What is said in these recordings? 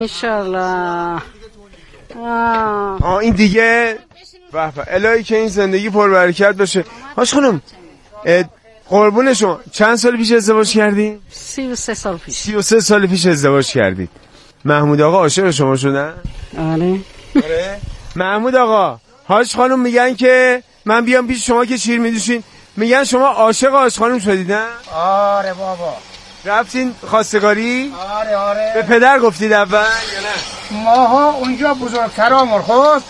انشالله. این دیگه الهی که این زندگی پربرکت باشه. هاش خانم قربون شما چند سال پیش ازدواج کردی؟ 33 سال پیش. 33 سال پیش ازدواج کردید. محمود آقا عاشق شما شدن؟ آره. محمود آقا هاش خانم میگن که من بیام پیش شما که شیر میدوشین، میگن شما عاشق هاش خانم شدیدن؟ آره بابا. رفتین خواستگاری؟ آره. به پدر گفتید اول یا نه؟ ماها اونجا بزرگترامون خود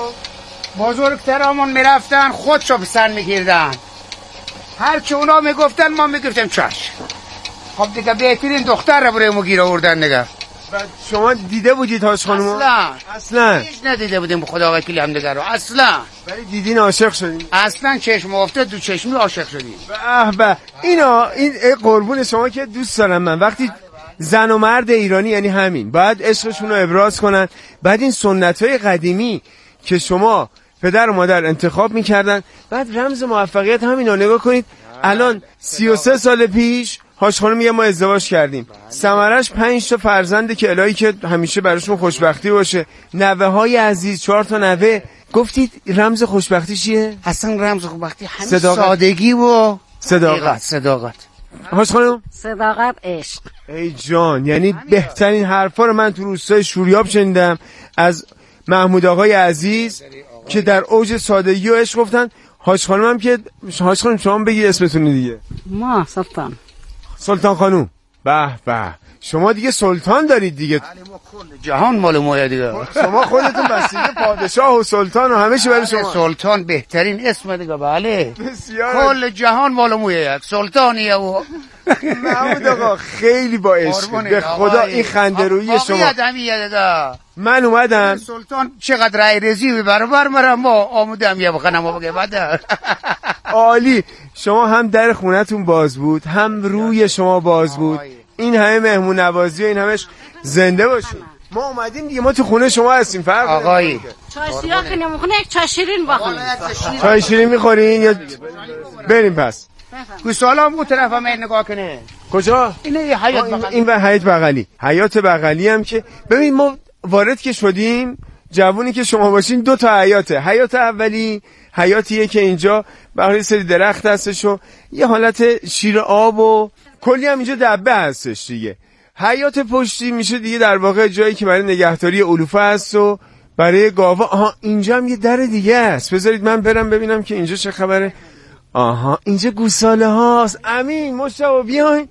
بزرگترامون میرفتن خودشو پسند میگیردن، هرچی اونا میگفتن ما میگفتیم چش. خب دیگه بهترین دختر رو برای ما گیر آوردن دیگه. و شما دیده بودید هاش خانمو؟ اصلا هیچ ندیده بودیم خدا وکیلی هم دیگه رو اصلا. ولی دیدین عاشق شدین؟ اصلا چشم افتاد دو چشمی عاشق شدیم. به این قربون شما که دوست دارم من. وقتی زن و مرد ایرانی یعنی همین باید عشقشون رو ابراز کنن. بعد این سنت‌های قدیمی که شما پدر و مادر انتخاب میکردن، بعد رمز موفقیت همین رو نگاه کنید. الان 33 سال پیش هاش خانم میگه ما ازدواج کردیم، ثمرش 5 تا فرزنده که الهی که همیشه براشون خوشبختی باشه، نوه های عزیز 4 تا نوه. گفتید رمز خوشبختی چیه؟ اصلا رمز خوشبختی همین سادگی و صداقت. هاش خانم صداقت، عشق. ای جان، یعنی بهترین حرفا رو من تو روستای شوریاب شنیدم از محمود آقای عزیز که در اوج سادگی و عشق گفتن. هاش خانم هم که هاش خانم شما بگی اسمتون دیگه. ما سلطان خانوم. به به شما دیگه سلطان دارید دیگه. ما کل جهان مال ما دیگه. شما خودتون بسیده پادشاه و سلطان و همه چی برای شما. سلطان بهترین اسم دیگه. بله بسیار. کل جهان مال ما یک سلطانیه. و محمود آقا خیلی با عشق به خدا این خنده رویی شما. من اومدم سلطان چقدر رای رزی برابر مرا ما آمودم یه بخنم بگه بعد. عالی. شما هم در خونتون باز بود، هم روی شما باز بود. این همه مهمون نوازی و این همش زنده باشین. ما اومدیم دیگه، ما تو خونه شما هستیم. فرق آقایی چای سیاه که نمیخونه یک چای شیرین بخوریم. چای شیرین میخورین یا بریم پس؟ کوی سالام اون طرف هم نگاه کنه. کجا؟ اینه حیات بغلی. این و حیات بغلی. حیات بغلی هم که ببین ما وارد که شدیم، جوونی که شما باشین 2 تا حیاته. حیات اولی حیاتیه که اینجا برای سری درخت هستش و یه حالت شیر آب و کلی هم اینجا دبه هستش دیگه. حیات پشتی میشه دیگه در واقع جایی که برای نگهداری علوفه هست و برای گاوا. آها اینجا هم یه در دیگه است. بذارید من برم ببینم که اینجا چه خبره. آها اینجا گوساله هاست. امین مشتاق بیاین.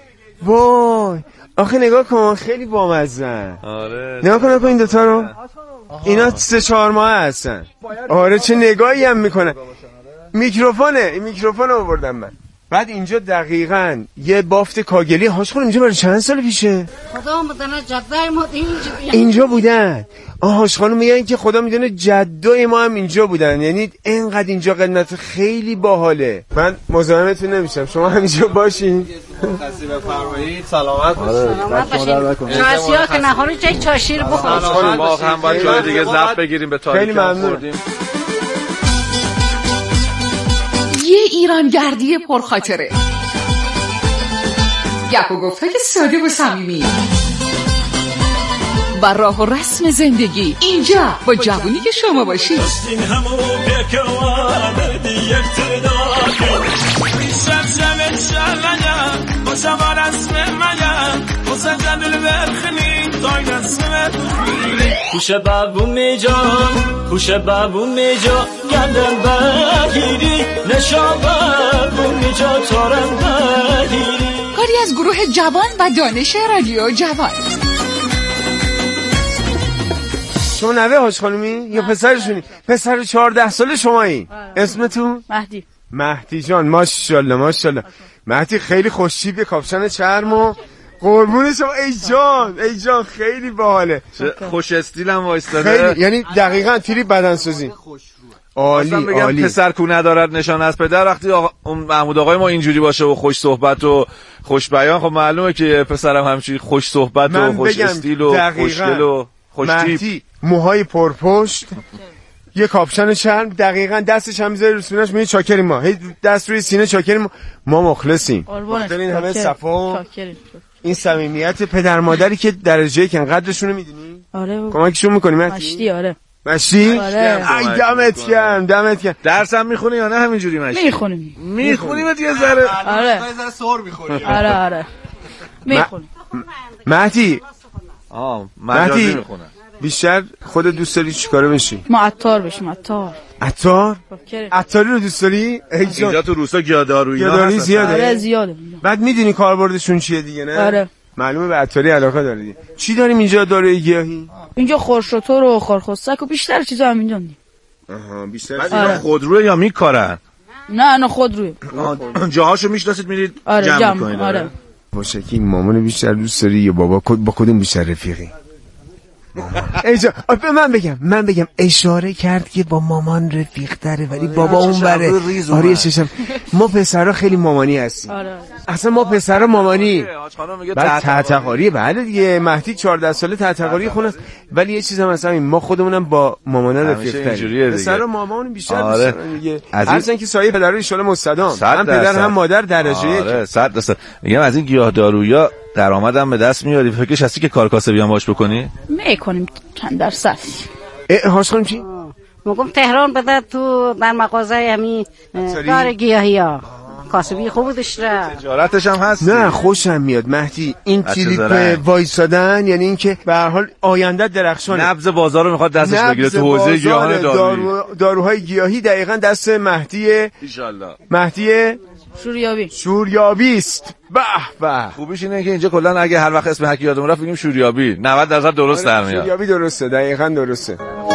وای آخه نگاه کن خیلی بامزه. آره نگاه کن این دوتا رو. اینا 3-4 ماه هستن. آره چه نگاهی هم میکنن. این میکروفون رو آوردم من. بعد اینجا دقیقاً یه بافت کاگلی. هاش خانم اینجا برای چند سال پیشه؟ خدا میدونه جدای ما اینجا بودن. هاش خانم میگن که خدا میدونه جدای ما هم اینجا بودن. یعنی اینقدر اینجا قدمت خیلی باحاله. من مزاحمتون نمیشم، شما همینجا باشین. خاصی بفرمایید. سلامت باشین. چای سیاه که نخوری چای شیر بخورید. خانم ما هم باید جای دیگه ضبط بگیریم به تاریخ. خیلی ممنون. یه ایرانگردی پرخاطره، گپ و گفتای ساده و صمیمی و راه و رسم زندگی اینجا با جوونی که شما باشید. خوش بابو میجا گندم بگیری نشا بابو میجا تارم بگیری. کاری از گروه جوان و دانش رادیو جوان. شما نوه هاش خانومی یا پسرشونی؟ پسر 14 ساله شمایی؟ اسمتون؟ مهدی جان. ماشاءالله. مهدی خیلی خوشتیپه، کاپشن چرم و قربون شما. ای جان خیلی باحاله. خوش استیل هم وایستاده. خیلی یعنی دقیقاً تیری بدنسازی. عالی. پسر کو ندارد نشان از پدر. وقتی اون محمود آقای ما اینجوری باشه و خوش صحبت و خوش بیان، خب معلومه که پسرم همچین خوش صحبت و خوش استیل و خوشگل و خوش تیپ. موهای پرپشت، یه کاپشن چرم، دقیقاً دستش هم میذاره رو سینه‌اش. میگه چاکریم ما، هی دست روی سینه چاکریم ما مخلصیم. این همه صفا و این صمیمیت پدر مادری که درجه که قدرشون رو میدونی؟ آره کمکشون میکنی مشتی؟ آره مشتی؟ آره. ای دمت گرم. درسم میخونی یا نه همینجوری مشتی؟ میخونی مت یه ذره؟ آره یه ذره سر میخوری. آره میخونی. مهدی مجازی میخونن. بیشتر خودت دوست داری چیکاره بشی؟ ما عطار بشیم. عطاری رو دوست داری؟ اینجا تو روستا گیاهدارویی زیاده. آره زیاده. بعد میدونی کاربردشون چیه دیگه نه؟ آره معلومه به عطاری علاقه داری. چی داریم اینجا داروی گیاهی؟ اینجا خورشوتور و خورخوستک و بیشتر چیزا همینجا داریم. بیشتر بعد خودروه یا میکارن؟ نه خودروه. جاهاشو میشناسید میرید جمع میکنید. آره باشه که این مامان بیشتر دوست داری یا بابا با کدوم بیشتر رفیقی؟ من بگم اشاره کرد که با مامان رفیق تره ولی بابا اون بره. آره چشم ما پسرا خیلی مامانی هستیم. آره اصلا ما پسرا مامانی. بعد تحتقاری بله دیگه مهدی 14 ساله تحتقاری خونه ولی یه چیز هم مثلا ما خودمونم با مامانا رفیق تریم. پسرا مامان بیشتر دوست دارن دیگه. اصلا که سایه پدر ان شاءالله مستدام. هم پدر هم مادر درجه یک. آره 100%. میگم از این گیاهدارویا درآمدم به دست میاری. فکرش هستی که کار کاسبی هم باش بکنی؟ میکنیم چند درصد. هاش خانم چی؟ میگم تهران بده تو در مغازه همین کار گیاهیا کاسبی خوب داشته. تجارتش هم هست. نه خوشم میاد مهدی این کلیپ وایسادن یعنی اینکه به هر حال آینده درخشانه. نبض بازار رو میخواد دستش بگیره تو حوزه گیاهان داروهای گیاهی دقیقاً دست مهدی ان شاءالله شوریابی است. به خوبیش اینه که اینجا کلا اگه هر وقت اسم حکی یادمون رفت بگیم شوریابی 90% درست در میاد. شوریابی درسته دقیقاً درسته.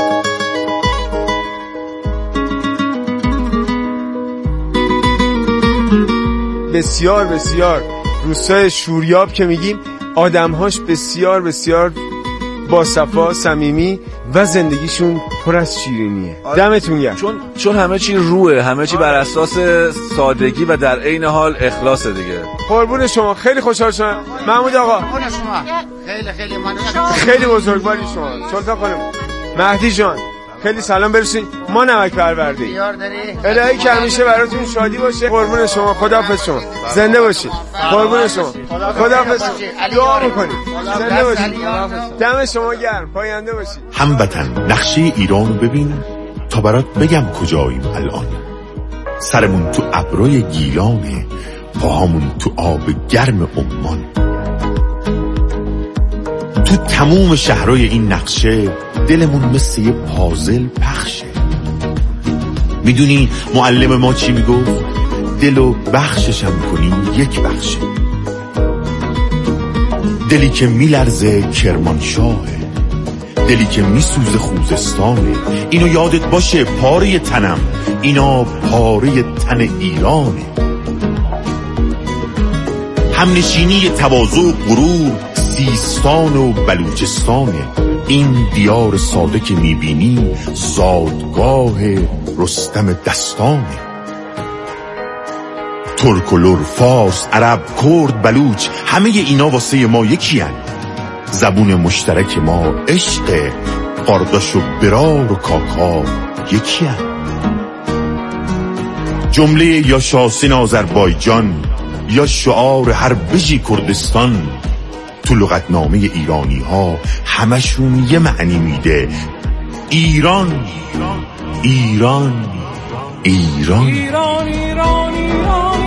بسیار روستای شوریاب که میگیم آدمهاش بسیار با صفا صمیمی و زندگیشون پر از شیرینیه. دمتون گرم. چون همه چی روحه، همه چی بر اساس سادگی و در عین حال اخلاص دیگه. قربون شما خیلی خوشحال شدم محمود آقا. خیلی ممنون. خیلی بزرگواری شما سلطان خانم. مهدی جان خیلی سلام برسید. ما نمک پروردی یار داری الهی که همیشه براتون شادی باشه. قربون شما خداحافظ شما زنده باشید. قربون شما خداحافظ دعا میکنید زنده باشید. دم شما گرم پاینده باشید. هموطن نقشه ایرانو ببین تا برات بگم کجاییم الان. سرمون تو ابروی گیلانه پاهامون تو آب گرم عمان. تو تموم شهرهای این نقشه دلمون مثل یه پازل پخشه. میدونی معلم ما چی میگفت؟ دلو بخششم کنی یک بخشه. دلی که میلرزه کرمانشاهه، دلی که میسوزه خوزستانه. اینو یادت باشه پاره تنم اینا پاره تن ایرانه. همنشینی تواضع و غرور سیستان و بلوچستانه. این دیار ساده که میبینی زادگاه رستم دستانه. ترک و لر، فارس، عرب، کرد، بلوچ همه اینا واسه ما یکی هن. زبون مشترک ما عشق، قارداش و برار و کاکا یکی هن. جمله یا شاسین آذربایجان یا شعار هر بژی کردستان تو لغتنامه ایرانی ها همشون یه معنی میده. ایران ایران ایران ایران ایران ایران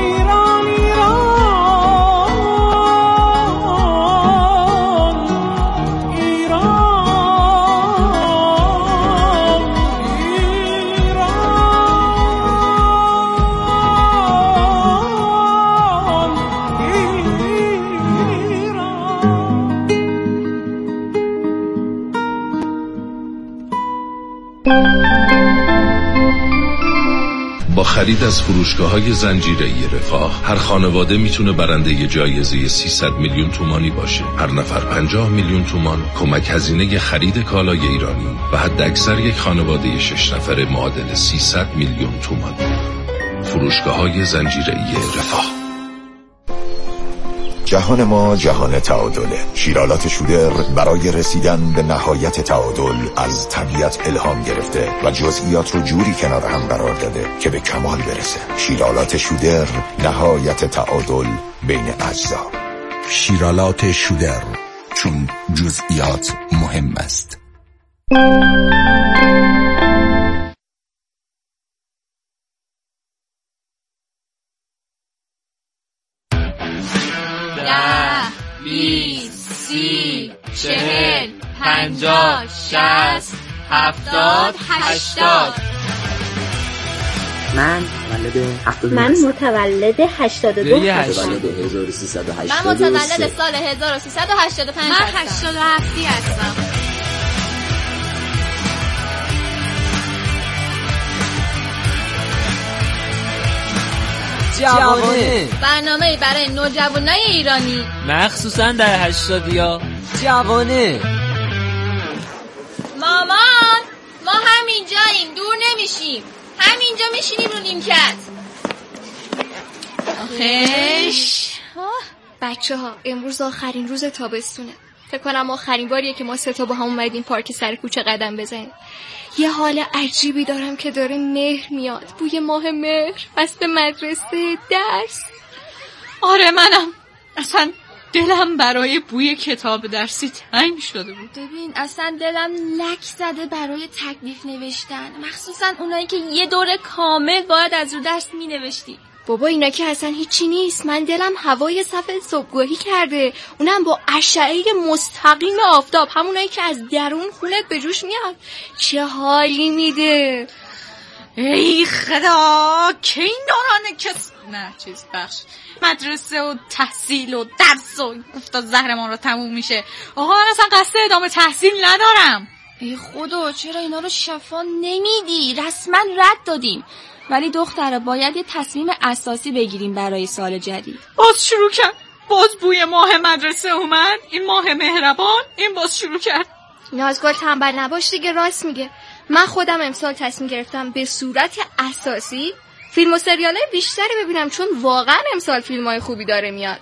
با خرید از فروشگاه‌های زنجیره‌ای رفاه هر خانواده میتونه برنده جایزه 300 میلیون تومانی باشه. هر نفر 50 میلیون تومان کمک هزینه خرید کالای ایرانی و حد اکثر یک خانواده 6 نفره معادل 300 میلیون تومان. فروشگاه‌های زنجیره‌ای رفاه. جهان ما جهان تعادله. شیرالات شودر برای رسیدن به نهایت تعادل از طبیعت الهام گرفته و جزئیات رو جوری کنار هم قرار داده که به کمال برسه. شیرالات شودر نهایت تعادل بین اجزا. شیرالات شودر، چون جزئیات مهم است. ده، 20، 30، 40، 50، 60، 70، 80. من متولد 72. من متولد 82. متولد 1380. من متولد سال 1385 من 87 هستم. جوانه، برنامه‌ای برای نوجوانای ایرانی، مخصوصا در 80 جوانه. مامان، ما همینجاییم، دور نمیشیم، همینجا میشینیم رو نیمکت. آخیش بچه ها، امروز آخرین روز تابستونه. فکر کنم آخرین باریه که ما سه تا با هم اومدیم پارک سر کوچه قدم بزنیم. یه حال عجیبی دارم که داره مهر میاد، بوی ماه مهر، فصل مدرسه، درس. آره منم اصلا دلم برای بوی کتاب درسی تنگ شده بود. ببین اصلا دلم لک زده برای تکلیف نوشتن، مخصوصا اونایی که یه دوره کامل باید از رو درس می نوشتی. بابا اینا که اصلا هیچی نیست. من دلم هوای صف صبحگاهی کرده، اونم با اشعه مستقیم آفتاب، همونایی که از درون خونت به جوش میاد. چه حالی میده. ای خدا، که این دوران کس نه چیز بخش مدرسه و تحصیل و درس و گفتا زهرمان رو تموم میشه. آقا من اصلا قصد ادامه تحصیل ندارم. ای خدا، چرا اینا رو شفا نمیدی؟ رسما رد دادیم، ولی دختره باید یه تصمیم اساسی بگیریم برای سال جدید. باز شروع کرد، باز بوی ماه مدرسه اومد، این ماه مهربان، این باز شروع کرد. نازگل تنبل نباش دیگه، راست میگه. من خودم امسال تصمیم گرفتم به صورت اساسی فیلم و سریالای بیشتری ببینم، چون واقعا امسال فیلمای خوبی داره میاد.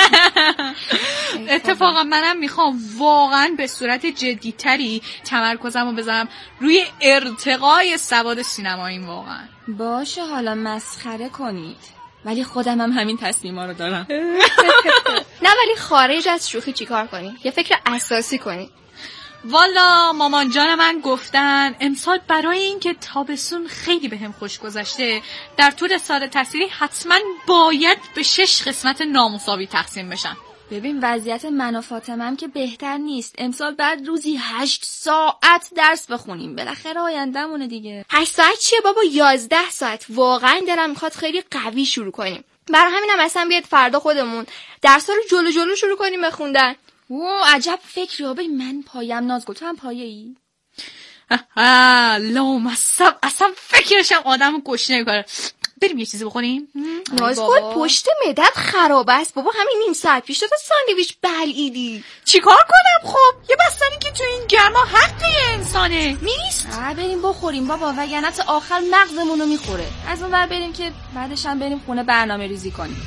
اتفاقا منم میخوام واقعا به صورت جدیتری تمرکزمو بذارم روی ارتقای سواد سینماییم. واقعا باشه، حالا مسخره کنید، ولی خودم هم همین تصمیما رو دارم. نه ولی خارج از شوخی چیکار کنی؟ یه فکر اساسی کنی. والا مامان جان من گفتن امسال برای اینکه تابستون خیلی بهم خوش گذشته، در طول سال تحصیلی حتما باید به 6 قسمت نامساوی تقسیم بشن. ببین وضعیت من و فاطمه‌ام که بهتر نیست. امسال بعد روزی 8 ساعت درس بخونیم، بالاخره آینده‌مونه دیگه. 8 ساعت چیه بابا؟ 11 ساعت. واقعا دلم میخواد خیلی قوی شروع کنیم. برای همینم اصلا بیاد فردا خودمون درس‌ها رو جلو شروع کنیم بخوندن. عجب فکری ها. ببین من پایم، نازگل تو هم پایه ای؟ لامصب اصلا فکرشم آدمو گشنه میکنه. بریم یه چیزی بخوریم. نازگل پشت معدت خراب است بابا، همین نیم ساعت پیش تو ساندویچ بلعیدی. چیکار کنم خب؟ یه بستنی که تو این گرما حق انسانه نیست. بریم بخوریم بابا، وگرنه تا آخر مغزمون رو میخوره. از اون ور بریم که بعدش هم بریم خونه برنامه ریزی کنیم.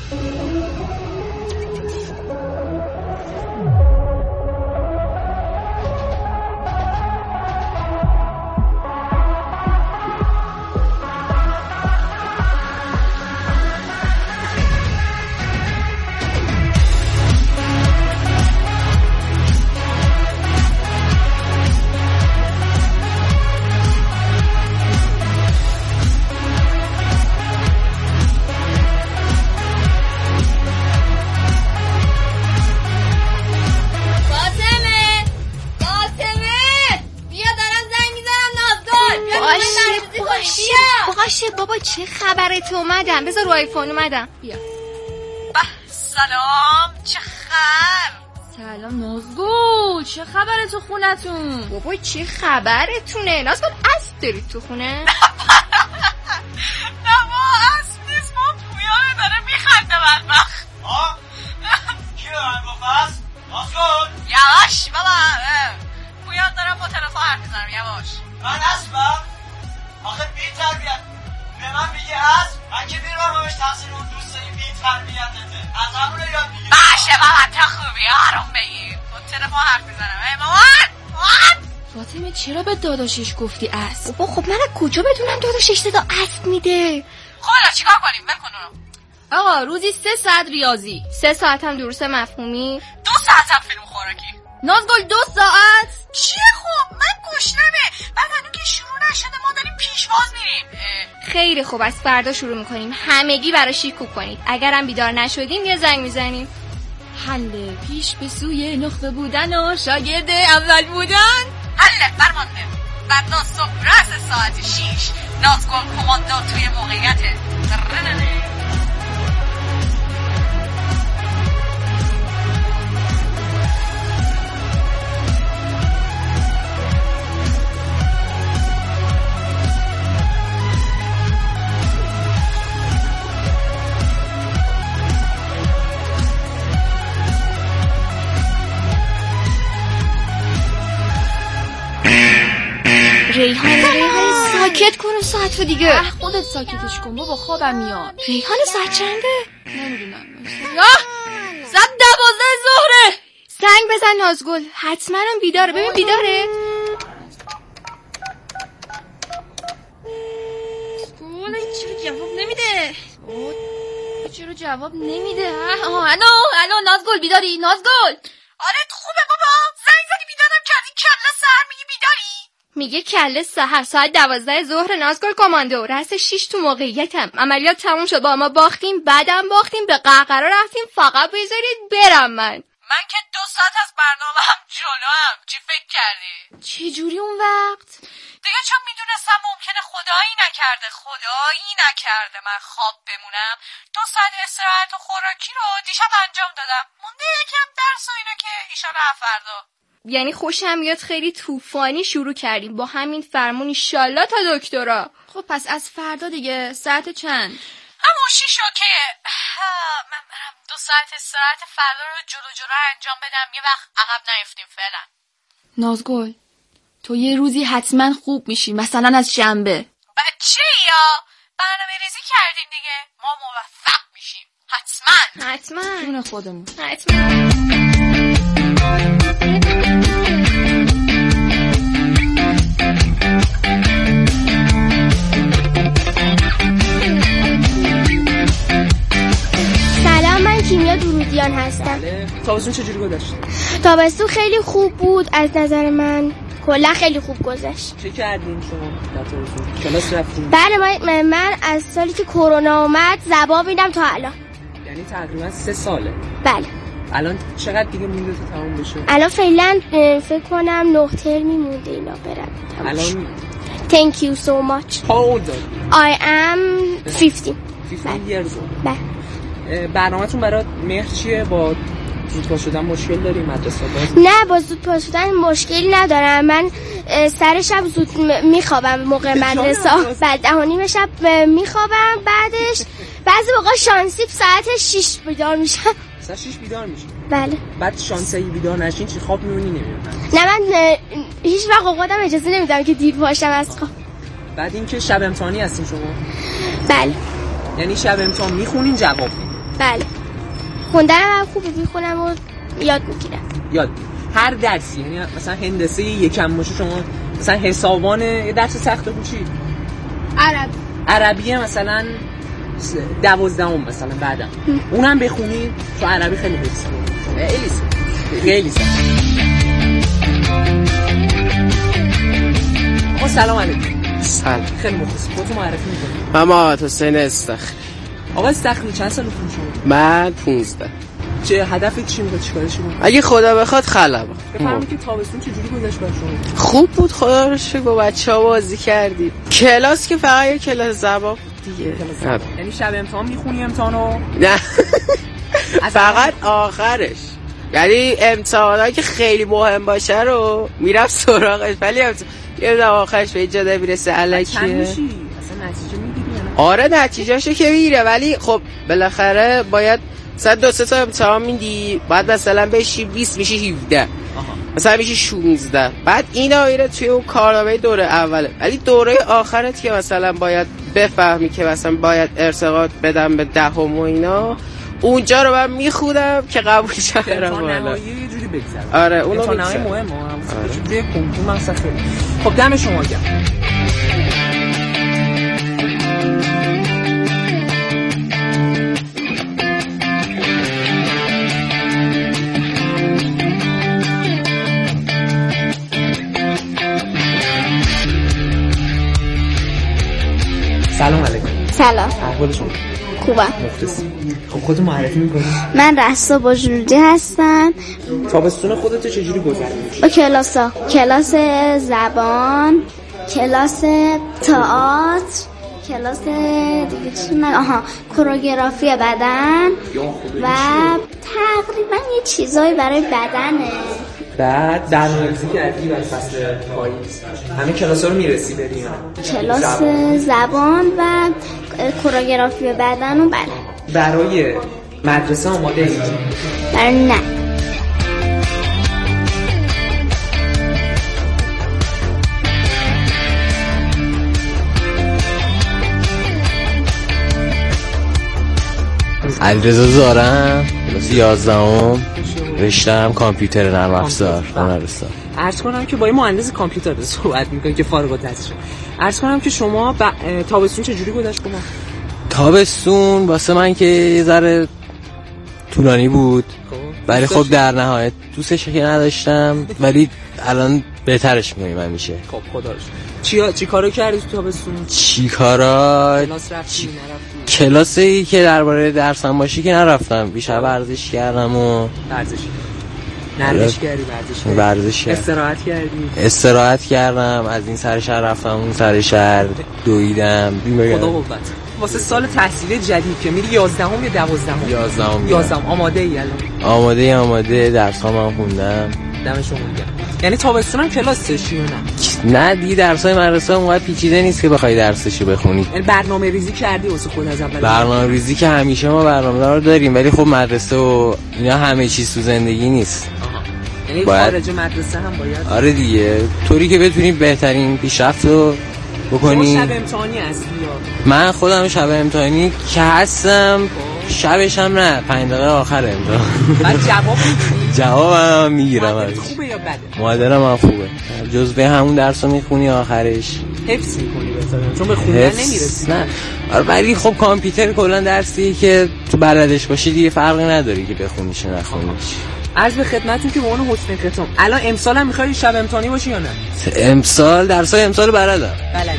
باشه بابا، چه خبرت؟ اومدم، بذار رو آیفون اومدم. بیا. سلام، چه خبر؟ سلام نازگل، چه خبره تو خونتون؟ بابا چه خبرتونه؟ نازگل اسب دارید تو خونه؟ نه ما اسب نیست، ما پویانه داره میخنده بدبخت. کی دارن گفت اسب؟ نازگل یواش بابا، پویان دارم با تلفن حرف میزنم، یواش. من اسبم؟ آخه بی تربیت به من میگه اسب؟ من که میرم همش تقصیر اون دوست این بی تربیتته، از همون یاد میگیرم. باشه بابا تا خوبی، آروم بگیر، با تلفن حرف میزنم. مامان فاطمه چرا به داداشش گفتی اسب؟ بابا خب من از کجا بدونم داداشش صدا اسب میده؟ خب حالا چیکار کنیم؟ بکن اونو. آقا روزی 3 ساعت ریاضی، 3 ساعت هم دروس مفهومی، 2 ساعت هم فیلم خوراکی. نازگل 2 ساعت؟ چیه خب؟ من گشنمه. بعد هنوز که شروع نشده ما داریم پیشواز میریم. خیلی خوب، از فردا شروع میکنیم. همگی برای شیکوب کنید. اگرم بیدار نشدیم یه زنگ میزنیم. حل پیش به سوی نخبه بودن و شاگرد اول بودن. حل فرمانده. فردا صبح رأس ساعت 6 نازگل کماندو توی موقعیته. ریحان ساکت کن ساعت رو دیگه. خودت ساکتش کن بابا، خوابم میاد. ریحان ساعت چنده؟ نمیدونم. 12 ظهره. زنگ بزن نازگل، حتما هم بیداره. ببین بیداره. گل چرا جواب نمیده؟ چرا جواب نمیده؟ الو نازگل بیداری؟ نازگل آره خوبه بابا، زنگ زدی بیدارم کردی کله سحر میگی بیداری؟ میگه کله سحر ساعت 12 ظهر نازگل کماندو رأس 6 تو موقعیتم. عملیات تموم شد، با ما باختیم، بعدم باختیم، به قهقرا رفتیم. فقط بذارید برم. من که 2 ساعت از برنامه هم جلوام. چی فکر کردی؟ چه جوری اون وقت؟ دیگه چون میدونستم ممکنه خدایی نکرده من خواب بمونم، 2 ساعت استراحت و خوراکی رو دیشب انجام دادم. مونده یکم درس و اینا که ایشالا فردا. یعنی خوشم میاد خیلی طوفانی شروع کردیم با همین فرمون ایشالله تا دکترا. خب پس از فردا دیگه ساعت چند؟ همون 6 که من برم 2 ساعت استراحت فردا رو جلو انجام بدم، یه وقت عقب نیفتیم فعلا. نازگل تو یه روزی حتما خوب میشی، مثلا از شنبه. بچه یا برنامه ریزی کردیم دیگه، ما موفق میشیم حتما. جون خودمون حتما. سلام، من کیمیا درودیان هستم. تابستون چجوری گذشت؟ تابستون خیلی خوب بود از نظر من، کلا خیلی خوب گذشت. چه کردین شما در تابستون؟ کلاس رفتین؟ بله، من از سالی که کرونا اومد زبان میدم تا الان. یعنی تقریبا 3 ساله؟ بله. الان چقدر دیگه مونده تا تموم بشه؟ الان فعلا فکر کنم 9 ترمی مونده اینا برم. الان Thank you so much. How old are you? I am 15. 15 years old. بله. برنامه‌تون برای مهر چیه؟ با زودپا شدن مشکل داری مدرسه باز؟ نه، با زودپا شدن مشکلی ندارم. من سر شب زود میخوابم موقع مدرسه. بعد 10:30 شب میخوابم. بعدش بعضی موقع شانسی ساعت 6 بیدار میشم. ساعت 6 بیدار میشی؟ بله. بعد شانسی بیدار نشین چی خواب میونی نمیاد؟ نه، من هیچ وقت خودم اجازه نمیدم که دیر باشم از خواب. بعد اینکه شب امتحانی هستین شما؟ بله. یعنی شب امتحان میخونین جواب میدین؟ بله. خوندنم هم خوبه، میخونم و یاد میگیرم. هر درسی، یعنی مثلا هندسه یکم باشه شما مثلا حسابان یه درس سخت بود چی؟ عربیه مثلا 12 مثلا بعدم اونم بخونی تو عربی خیلی حفظ خیلی سخت. آقا سلام علیکم. سلام. خیلی مخلصم. خودتو معرفی می‌کنی؟ من محمد حسین استخری. آقا استخری چند سالتون شما؟ من 15. چه هدفت چی می‌خواد چیکارش کنی؟ اگه خدا بخواد خلبم. بفرمایید که تابستون چجوری گذشت برای شما؟ خوب بود خدا رو شکر، با بچه‌ها بازی کردیم. کلاس که فقط یه کلاس زبان دیگه. یعنی شب امتحان میخونی امتحانو؟ نه. فقط آخرش. یعنی امتحانایی که خیلی مهم باشه رو میرم سراغش، ولی یه آخرش به جا میرسه الکیه. اصلا نتیجه میگیری؟ آره نتیجهشو که میگیره، ولی خب بالاخره باید مثلا 2-3 تا امتحان میدی، بعد مثلا بشی 20 میشه 17 مثلا میشه 16. بعد اینا میره توی اون کارنامه دوره اوله، ولی دوره آخرت که مثلا باید بفهمی که مثلا باید ارتقا بدم به 10 و اینا، اونجا رو من میخونم که قبول شم برم بالا. یه جوری بگذره. آره اونو میگذره. مهمه هم توی کنکور مثلا خیلی. خب دم شما گرم. سلام علیکم. سلام. احوال شما؟ خوبم. مخلص. خب خودتون معرفی می‌کنید؟ من رسا بجرودی هستم. تابستون خودت چجوری گذروندی؟ با کلاس زبان، کلاس تئاتر، کلاس دیگه چی من کوروگرافی بدن و تقریبا یه چیزایی برای بدنه. بعد برنامه‌ریزی کردی برای فصل پاییز. همین کلاس‌ها رو میرسی بری؟ کلاس زبان و کوروگرافی بدن و بله. برای مدرسه آماده ای؟ برای نه. علیرضا زارم، کلاس 11ام، رشته‌ام کامپیوتر نرم افزار هنرستان. عرض کنم که با یه مهندس کامپیوتر صحبت می‌کنم که فارغ التحصیل. عرض کنم که شما تابستون چجوری گذشت شما؟ تابستون واسه من که یه ذره طولانی بود، ولی خب در نهایت دوستش که نداشتم، ولی الان بهترش می‌کنم میشه. خب خدا رو شکر. چی کارو کردی تو تابستون؟ چی کارا؟ کلاس رفتی نرفتی؟ کلاسی که درباره درسم باشی که نرفتم، بیشتر ورزش کردم و ورزش کردی؟ استراحت کردم، از این سر شهر رفتم اون سر شهر دویدم. خدا قوت. واسه سال تحصیلی جدید که میری 11ام یا 12ام؟ 11ام. آماده ای الان؟ آماده درسام خوندم. دم شما گرم. یعنی تابستون هم کلاس داشتی یا نه؟ نه دیگه درسای مدرسه اونقدر پیچیده نیست که بخوای درسشو بخونی. یعنی برنامه‌ریزی کردی واسه خود از اول؟ برنامه‌ریزی که همیشه ما برنامه‌دار داریم، ولی خب مدرسه و اینا همه چیز تو زندگی نیست. یعنی خارج مدرسه هم باید؟ آره دیگه، طوری که بتونی بهترین پیشرفت رو بکنی. شب امتحانی هستی یا؟ من خودم شب امتحانی که هستم، شبش هم نه، 5 دقیقه آخر امتحان. بعد جوابم میگیرم. مادرت خوبه یا بده؟ مادرم هم خوبه. جزوه همون درس رو میخونی آخرش حفظ میکنی مثلا، چون به خوندن نمیرسی. نه ولی خب کامپیوتر کلا درسیه که تو بلدش باشی دیگه فرقی نداری که بخونیش یا نخونیش. عرض به خدمتتون که به عنوان حسن ختام، الان امسال هم میخوای شب امتحانی باشی یا نه؟ امسال درسای امسال بلدم.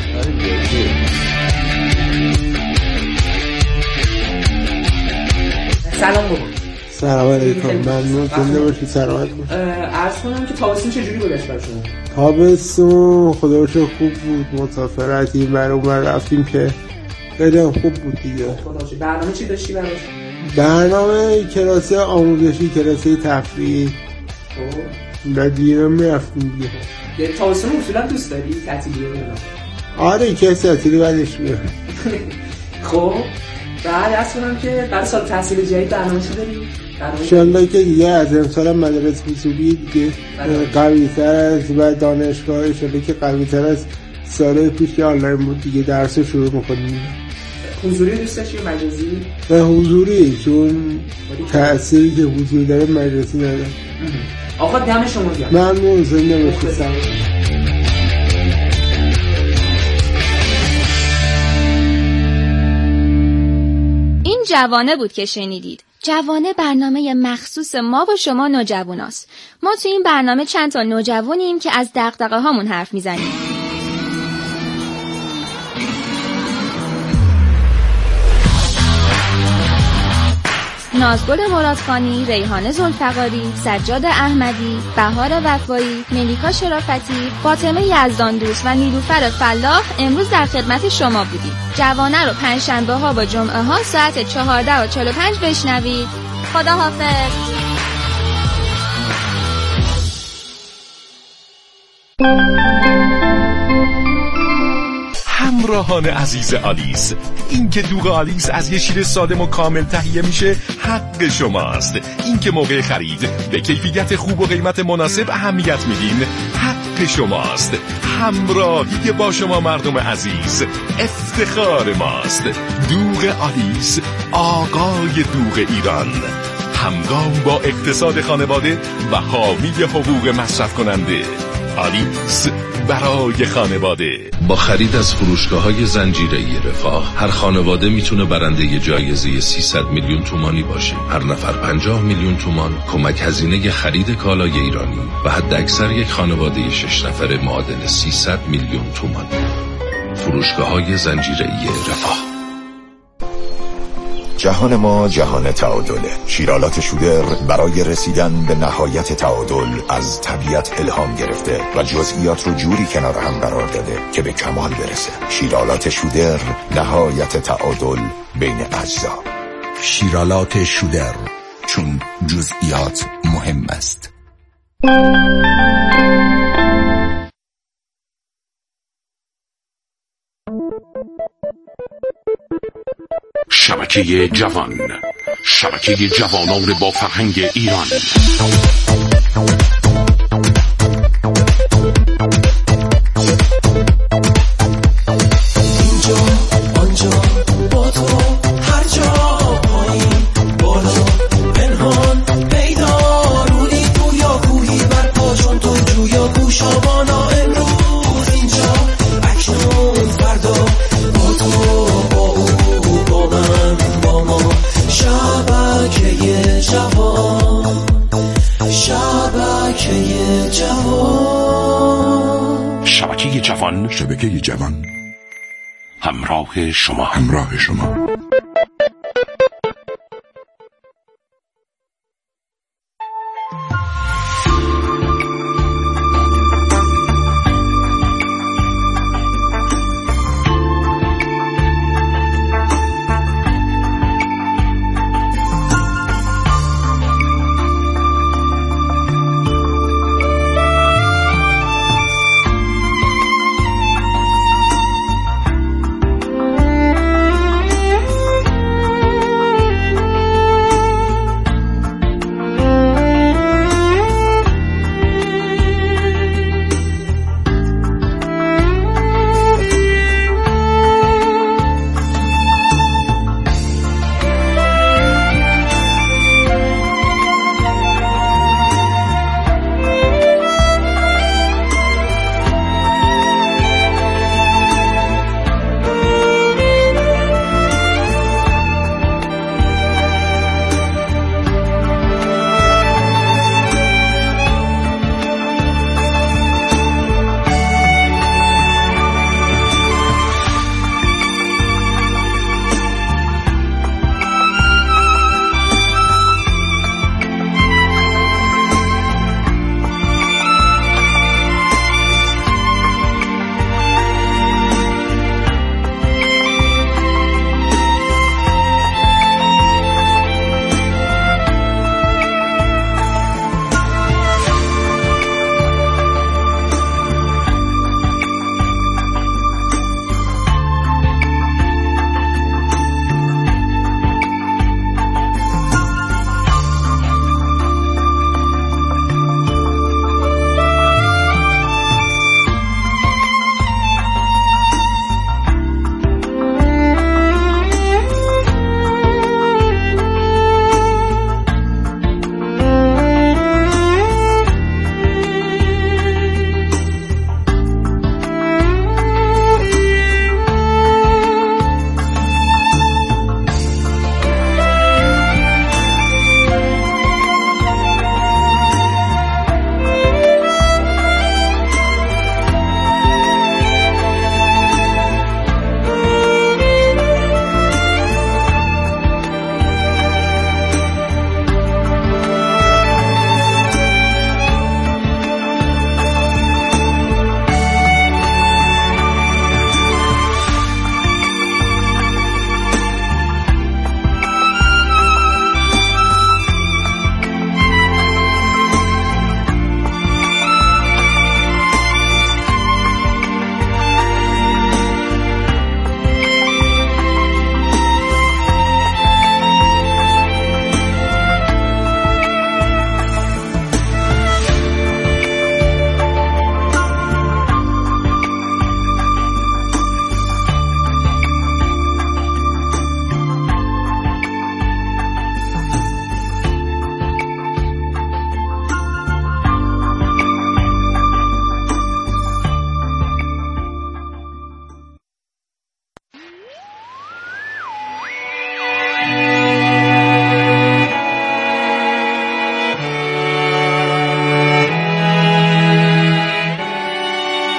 سلام بابا. سلام علیکم. ممنون. زنده باشی. سلامت باشی. عرض کنم که تابستون چجوری گذشت برای شما؟ تابستون خدا رو شکر خوب بود. مسافرتی برام رفتیم که خیلی خوب بود دیگه. برنامه چی داشتی براش؟ برنامه کلاس آموزشی، کلاس تفریحی. و دیگه میرفتیم دیگه. تابستون اصولا دوست داری؟ تعطیلی رو نه؟ آره که تعطیلی بعدش میاد. خب بعد عرض کنم که برای سال تحصیل جدید برنامه چی داری؟ انشالله که دیگه از امسال هم مدارس حضوری دیگه قوی تر است و دانشگاه انشالله که قوی تر از سال پیش که آنلاین بود دیگه درس رو شروع میکنیم. حضوری دوست داشتی یا مجازی؟ نه حضوری، چون تأثیری که حضوری داره مجازی نداره. آقا دم شما گرم. ممنون. زنده باشید. این جوانه بود که شنیدید. جوانه برنامه مخصوص ما و شما نوجواناست. ما تو این برنامه چند تا نوجوانیم که از دغدغه هامون حرف میزنیم. نازگل مرادخانی، ریحانه ذوالفقاری، سجاد احمدی، بهار وفایی، ملیکا شرافتی، فاطمه یزداندوست و نیلوفر فلاح امروز در خدمت شما بودیم. جوانه رو پنجشنبه ها و جمعه ها ساعت 14:45 بشنوید. خداحافظ. همراهان عزیز آلیس، این که دوغ آلیس از یه شیر سالم و کامل تهیه میشه حق شماست. این که موقع خرید به کیفیت خوب و قیمت مناسب اهمیت میدین حق شماست. همراهی با شما مردم عزیز افتخار ماست. دوغ آلیس، آقای دوغ ایران، همگام با اقتصاد خانواده و حامی حقوق مصرف کننده. آلیس برای خانواده. با خرید از فروشگاه‌های زنجیره‌ای رفاه هر خانواده میتونه برنده جایزه 300 میلیون تومانی باشه. هر نفر 50 میلیون تومان کمک هزینه خرید کالای ایرانی و حد اکثر یک خانواده 6 نفره معادل 300 میلیون تومان. فروشگاه‌های زنجیره‌ای رفاه. جهان ما جهان تعادله. شیرالات شودر برای رسیدن به نهایت تعادل از طبیعت الهام گرفته و جزئیات رو جوری کنار هم قرار داده که به کمال برسه. شیرالات شودر، نهایت تعادل بین اجزا. شیرالات شودر، چون جزئیات مهم است. شبکه جوان، شبکه جوانان با فرهنگ ایران. اینجا آنجا با تو هر جا، پایین بالا پنهان پیدا، رودی گویا گویی بر پا چون تو جویا گوشابانا. امروز اینجا اکنون فردا با تو با او با من با ما. شبکه جوان، شبکه جوان، شبکه جوان، شبکه جوان، همراه شما، همراه شما.